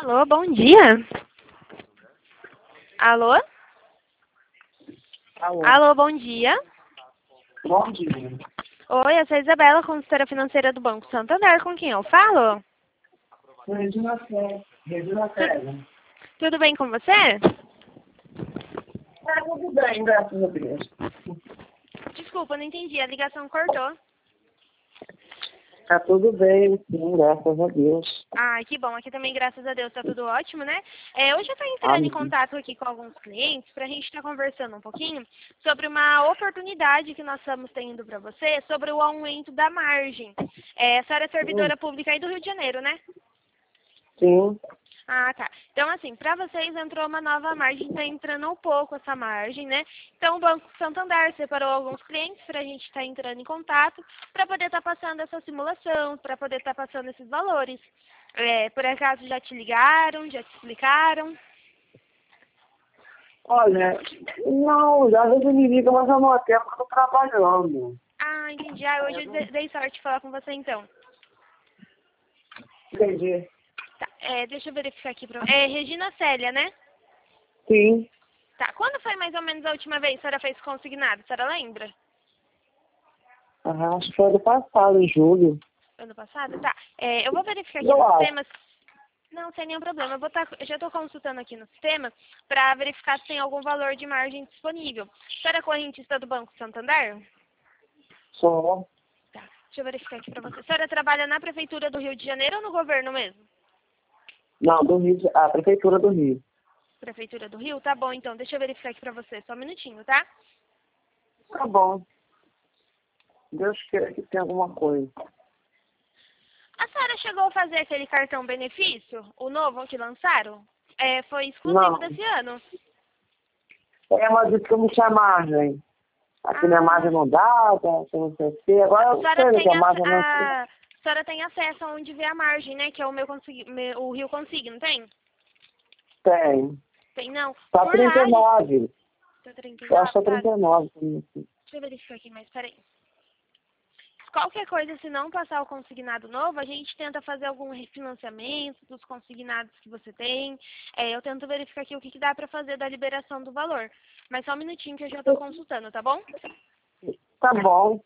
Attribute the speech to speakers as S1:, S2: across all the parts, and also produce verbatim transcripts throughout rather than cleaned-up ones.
S1: Alô, bom dia. Alô?
S2: Alô.
S1: Alô, bom dia.
S2: Bom dia.
S1: Oi, eu sou a Isabela, consultora financeira do Banco Santander. Com quem eu falo?
S2: Regina Célia. Regina Célia.
S1: Tudo bem com você?
S2: Tá tudo bem, graças a Deus.
S1: Desculpa, não entendi. A ligação cortou.
S2: Tá tudo bem, sim, graças a Deus.
S1: Ai, que bom. Aqui também, graças a Deus, tá tudo ótimo, né? É, hoje eu estou entrando em
S2: Amém.
S1: contato aqui com alguns clientes para a gente estar conversando um pouquinho sobre uma oportunidade que nós estamos tendo para você, sobre o aumento da margem. É, a senhora é servidora pública aí do Rio de Janeiro, né?
S2: Sim.
S1: Ah, tá. Então, assim, para vocês entrou uma nova margem, está entrando um pouco essa margem, né? Então, o Banco Santander separou alguns clientes para a gente estar entrando em contato, para poder estar passando essa simulação, para poder estar passando esses valores. É, por acaso já te ligaram, já te explicaram?
S2: Olha, não, às vezes me liga, mas eu não atendo porque eu tô trabalhando.
S1: Ah, entendi. Ah, hoje eu dei- dei sorte de falar com você, então.
S2: Entendi.
S1: Tá, é, deixa eu verificar aqui. Pra... É Regina Célia, né?
S2: Sim.
S1: Tá, quando foi mais ou menos a última vez que a senhora fez consignado? A senhora lembra?
S2: Aham, acho que foi do passado, em julho.
S1: Ano passado? Tá. É, eu vou verificar aqui
S2: Eu
S1: no
S2: acho.
S1: sistema. Não, sem nenhum problema. Eu, vou tá, eu já estou consultando aqui no sistema para verificar se tem algum valor de margem disponível. A senhora é correntista do Banco Santander?
S2: Só.
S1: Tá. Deixa eu verificar aqui para você. A senhora trabalha na Prefeitura do Rio de Janeiro ou no governo mesmo?
S2: Não, do Rio, de- a Prefeitura do Rio.
S1: Prefeitura do Rio? Tá bom, então. Deixa eu verificar aqui para você. Só um minutinho, tá?
S2: Tá bom. Deus queira que tenha alguma coisa.
S1: A senhora chegou a fazer aquele cartão benefício, o novo que lançaram? É, foi exclusivo
S2: Não.
S1: desse ano.
S2: É, mas isso que eu não tinha margem. Aqui minha
S1: Ah.
S2: margem não dá, tá, que não sei o quê. Agora
S1: A
S2: eu
S1: senhora
S2: sei que
S1: tem,
S2: a margem não sei.
S1: a, a senhora tem acesso a onde vê a margem, né? Que é o meu, consegui, meu o Rio Consigo, não tem?
S2: Tem.
S1: Tem não.
S2: Tá
S1: Por
S2: trinta
S1: lá,
S2: e nove.
S1: tá
S2: Eu acho
S1: trinta e nove,
S2: que tá
S1: tá?
S2: trinta e nove.
S1: Deixa eu verificar aqui, mas peraí. Qualquer coisa, se não passar o consignado novo, a gente tenta fazer algum refinanciamento dos consignados que você tem. É, eu tento verificar aqui o que, que dá para fazer da liberação do valor. Mas só um minutinho que eu já estou consultando, tá bom?
S2: Tá bom.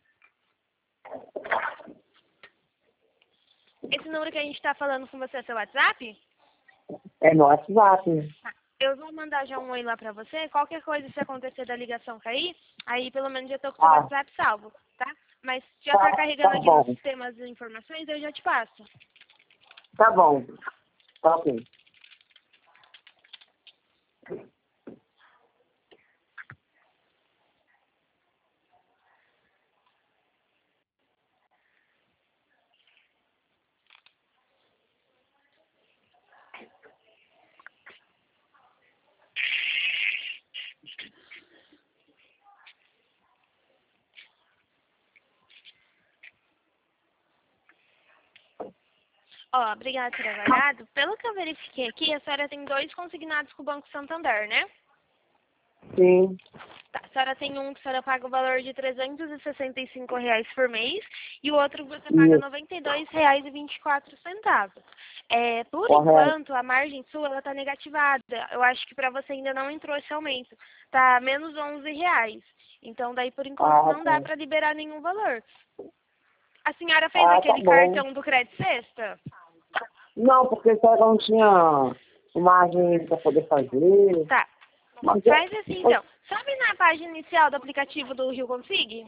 S1: Esse número que a gente está falando com você é seu WhatsApp?
S2: É no WhatsApp.
S1: Tá. Eu vou mandar já um oi lá pra você. Qualquer coisa, se acontecer da ligação cair, aí pelo menos já tô com o seu
S2: Ah,
S1: WhatsApp salvo, tá? Mas já
S2: tá,
S1: tá carregando
S2: tá
S1: aqui no
S2: bom.
S1: sistema as informações, eu já te passo.
S2: Tá bom. Tá ok.
S1: Ó, obrigada por ter avaliado. Pelo que eu verifiquei aqui, a senhora tem dois consignados com o Banco Santander, né?
S2: Sim.
S1: Tá, a senhora tem um que a senhora paga o valor de trezentos e sessenta e cinco reais por mês e o outro que você paga
S2: Isso.
S1: noventa e dois reais e vinte e quatro centavos. É, por
S2: Correto.
S1: enquanto, a margem sua ela tá negativada. Eu acho que para você ainda não entrou esse aumento. Tá menos onze reais. Então, daí, por enquanto,
S2: Ah,
S1: não dá
S2: tá.
S1: para liberar nenhum valor. A senhora fez
S2: Ah, tá
S1: aquele
S2: bom.
S1: cartão do Crédito Sexta?
S2: Não, porque só não tinha margem pra poder fazer.
S1: Tá.
S2: Mas
S1: Faz assim, então. Sabe na página inicial do aplicativo do Rio Consig?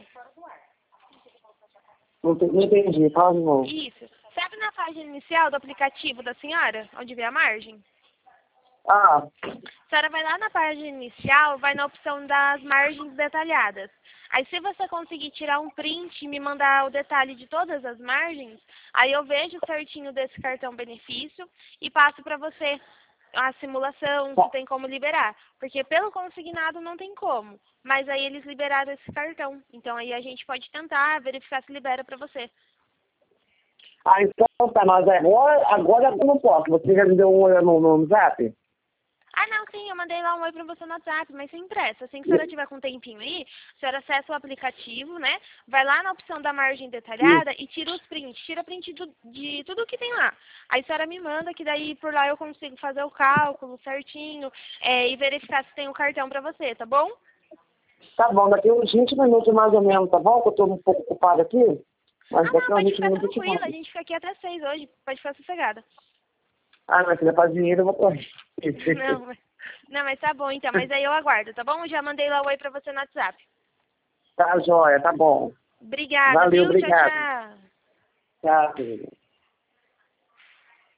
S2: não, te- não entendi. Fala de novo.
S1: Isso. Sabe na página inicial do aplicativo da senhora, onde vê a margem?
S2: Ah,
S1: A senhora vai lá na página inicial, vai na opção das margens detalhadas. Aí se você conseguir tirar um print e me mandar o detalhe de todas as margens, aí eu vejo certinho desse cartão benefício e passo para você a simulação, se tem como liberar. Porque pelo consignado não tem como. Mas aí eles liberaram esse cartão. Então aí a gente pode tentar verificar se libera para você.
S2: ah então tá, mas agora, agora eu não posso. Você já me deu um olho no, no zap?
S1: Ah, não, sim, eu mandei lá um oi pra você no WhatsApp, mas sem pressa. Assim que a senhora tiver com um tempinho aí, a senhora acessa o aplicativo, né? Vai lá na opção da margem detalhada e tira os prints. Tira print do, de tudo que tem lá. Aí a senhora me manda, que daí por lá eu consigo fazer o cálculo certinho é, e verificar se tem o cartão pra você, tá bom?
S2: Tá bom, daqui uns vinte minutos mais ou menos, tá bom? Que eu tô um pouco ocupado aqui. Mas
S1: Ah,
S2: daqui
S1: não,
S2: uns
S1: pode
S2: vinte
S1: ficar
S2: minutos eu te
S1: tranquila. A
S2: mando.
S1: gente fica aqui até seis hoje. Pode ficar sossegada.
S2: Ah, minha filha, pra dinheiro eu vou correr.
S1: Não, mas, não, mas tá bom então. Mas aí eu aguardo, tá bom? Já mandei lá o oi pra você no WhatsApp.
S2: Tá, joia, tá bom.
S1: Obrigada,
S2: Valeu,
S1: viu? Tchau,
S2: obrigado.
S1: tchau.
S2: Tchau, filha.